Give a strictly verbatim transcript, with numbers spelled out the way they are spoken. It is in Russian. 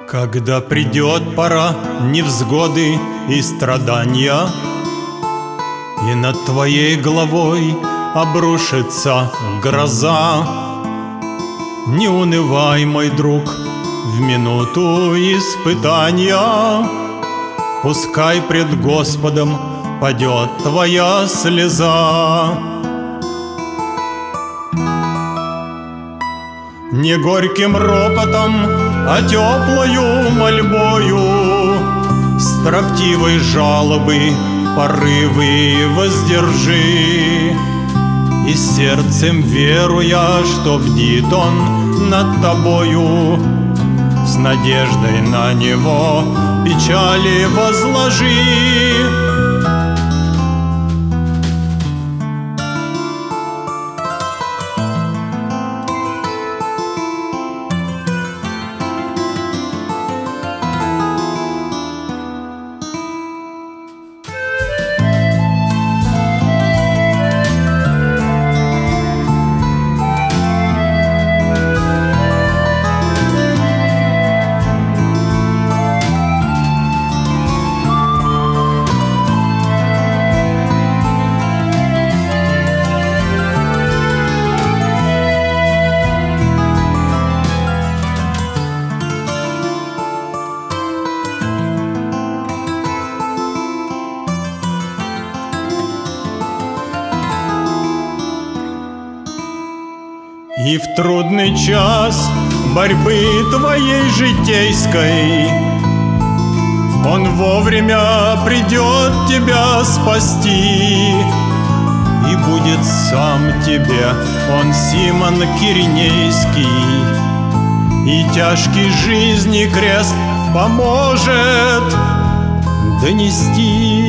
Когда придет пора невзгоды и страдания, и над твоей головой обрушится гроза, не унывай, мой друг, в минуту испытания. Пускай пред Господом падет твоя слеза. Не горьким ропотом, а теплою мольбою, строптивой жалобы порывы воздержи, и сердцем веруя, что бдит Он над тобою, с надеждой на Него печали возложи. И в трудный час борьбы твоей житейской Он вовремя придет тебя спасти, и будет сам тебе Он Симон Киринейский, и тяжкий жизни крест поможет донести.